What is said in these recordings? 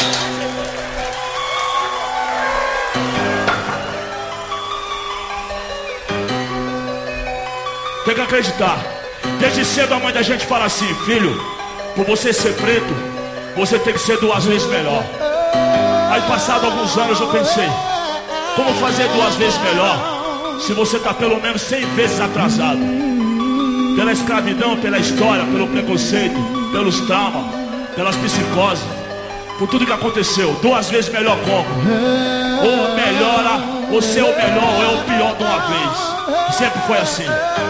Tem que acreditar. Desde cedo a mãe da gente fala assim: filho, por você ser preto, você tem que ser 2 vezes melhor. Aí passado alguns anos eu pensei: como fazer 2 vezes melhor se você está pelo menos 100 vezes atrasado? Pela escravidão, pela história, pelo preconceito, pelos traumas, pelas psicoses, por tudo que aconteceu. 2 vezes melhor como? Ou melhora, ou ser o melhor, ou é o pior de uma vez. Sempre foi assim.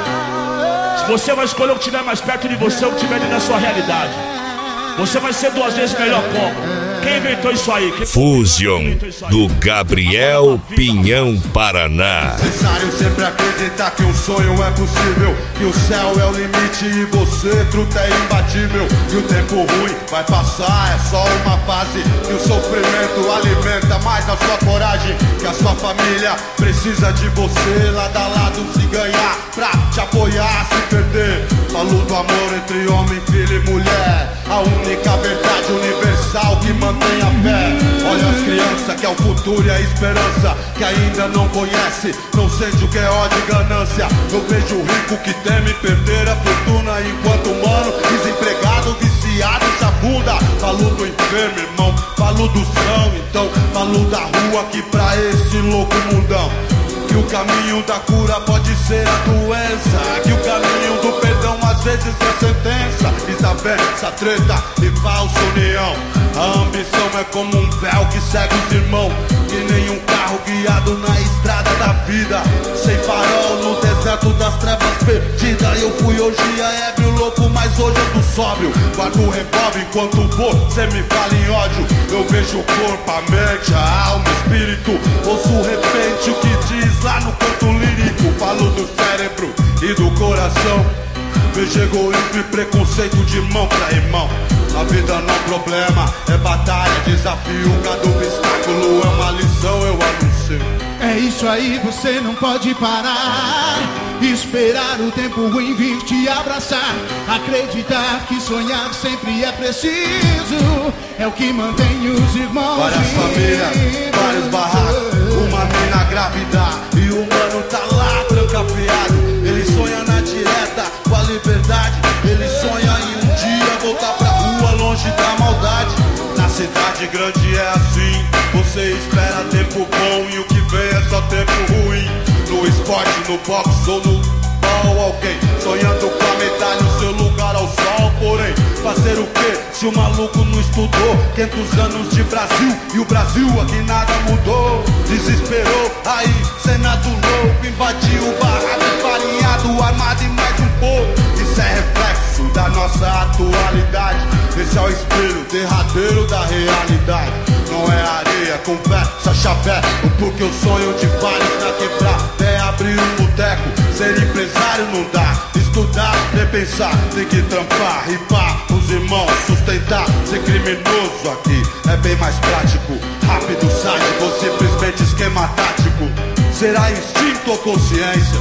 Você vai escolher o que estiver mais perto de você, o que estiver dentro da sua realidade. Você vai ser 2 vezes melhor como? Quem inventou isso aí? Fusion do Gabriel Pinhão, Paraná. Necessário sempre acreditar que um sonho é possível, que o céu é o limite e você, truta, é imbatível. E o tempo ruim vai passar, é só uma fase. Que o sofrimento alimenta mais a sua coragem. Que a sua família precisa de você, lado a lado se ganhar, pra te apoiar, se perder. Falo do amor entre homem, filho e mulher, a única verdade universal que mantém a fé. Olha as crianças que é o futuro e a esperança, que ainda não conhece, não sente o que é ódio e ganância. Eu vejo o rico que teme perder a fortuna, enquanto o humano desempregado, viciado, essa bunda. Falo do enfermo, irmão, falo do são, então falo da rua que pra esse louco mundão. Que o caminho da cura pode ser a doença, que o caminho do perdão às vezes é sentença. Desavença, treta e falsa união. A ambição é como um véu que segue os irmãos, que nem um carro guiado na estrada da vida, sem farol no deserto das trevas perdida. Eu fui hoje ébrio, louco, mas hoje eu tô sóbrio. Guardo o revólver enquanto você me fala em ódio. Eu vejo o corpo, a mente, a alma, o espírito. Ouço repente o que diz lá no canto lírico. Falo do cérebro e do coração. Vejo egoísmo e preconceito de irmão pra irmão. A vida não é problema, é batalha, desafio. Cada obstáculo é uma lição, eu anuncio. É isso aí, você não pode parar. Esperar o tempo ruim vir te abraçar. Acreditar que sonhar sempre é preciso. É o que mantém os irmãos. Várias famílias, vários barracos, uma mina grávida e o mano tá lá trancafiado. Ele sonha na direta com a liberdade. Ele sonha em um dia voltar pra rua, longe da maldade. Na cidade grande é assim, você espera tempo bom e o que vem é só tempo ruim. No esporte, no boxe ou no ball, alguém sonhando com a medalha, o seu lugar ao sol. Porém, fazer o que se o maluco não estudou? 500 anos de Brasil e o Brasil aqui nada mudou. Desesperou, aí Senado louco invadiu o barraco, farinhado, armado e mais um pouco. Isso é reflexo da nossa atualidade. Esse é o espelho derradeiro da realidade. Não é areia, conversa, chapé. O porque eu sonho de vários na quebrada é abrir um boteco. Ser empresário não dá, estudar, repensar. Tem que trampar, ripar, os irmãos sustentar. Ser criminoso aqui é bem mais prático. Rápido, sádico ou simplesmente esquema tático. Será instinto ou consciência?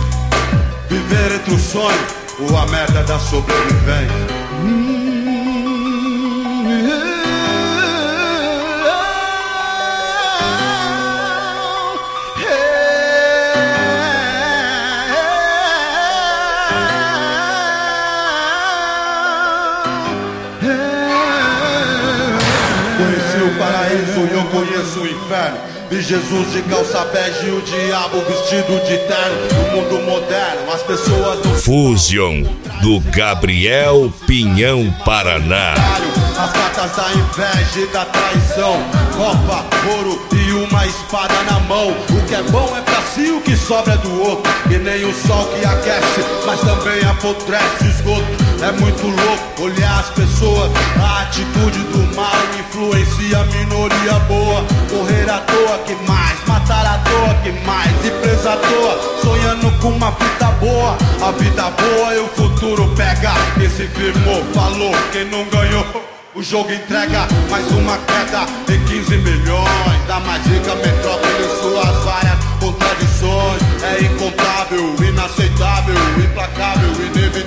Viver entre o sonho ou a merda da sobrevivência? Conheci o paraíso e eu conheço o inferno. Vi Jesus de calça bege e o diabo vestido de terno. No mundo moderno, as pessoas não... Fusion do Gabriel Pinhão, Paraná. As cartas da inveja e da traição. Copa, ouro e uma espada na mão. O que é bom é pra si, o que sobra é do outro. E nem o sol que aquece, mas também apodrece o esgoto. É muito louco olhar as pessoas. A atitude do mal influencia a minoria boa. Correr à toa que mais, matar à toa que mais. E presa à toa, sonhando com uma fita boa. A vida boa e o futuro pega. Quem se firmou, falou, quem não ganhou, o jogo entrega mais uma queda em 15 milhões. Da mais rica metrópole em suas várias contradições. É incontável, inaceitável, implacável,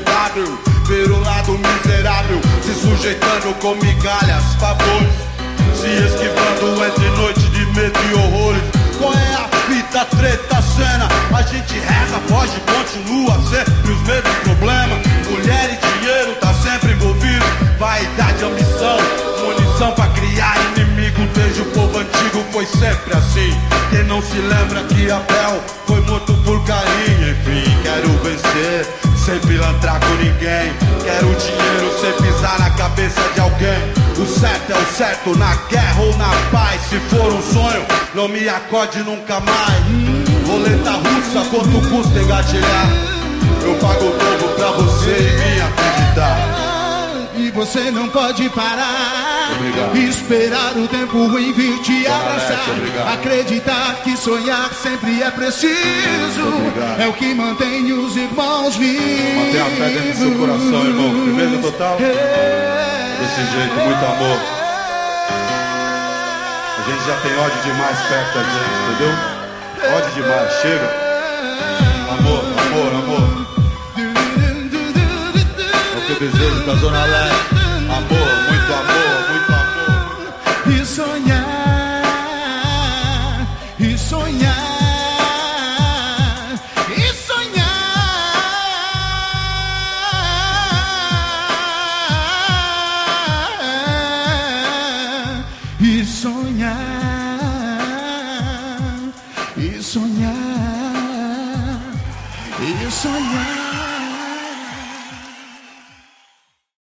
inevitável ver o lado miserável se sujeitando com migalhas, favores. se esquivando entre noite de medo e horrores. Qual é a fita, treta, cena? A gente reza, foge, continua sempre os mesmos problemas. Mulher e dinheiro tá sempre envolvido. Vaidade, ambição, munição pra criar inimigo. Desde o povo antigo foi sempre assim. Quem não se lembra que Abel foi morto por Caim? Enfim, quero vencer, sem pilantrar com ninguém. Quero dinheiro sem pisar na cabeça de alguém. O certo é o certo, na guerra ou na paz. Se for um sonho, não me acorde nunca mais. Roleta russa, quanto custa engatilhar? Eu pago o dobro pra você e me acreditar. E você não pode parar. Obrigado. Esperar o tempo ruim vir te abraçar. Obrigado. Acreditar que sonhar sempre é preciso. Obrigado. É o que mantém os irmãos vivos. Mantenha a fé dentro do seu coração, irmão. Primeiro total. Desse jeito, muito amor. A gente já tem ódio demais perto da gente, entendeu? Ódio demais, chega. Amor, amor, amor. É o que eu desejo da Zona Leste. Amor, muito amor, muito amor. E sonhar, e sonhar, e sonhar, e sonhar, e sonhar, e sonhar.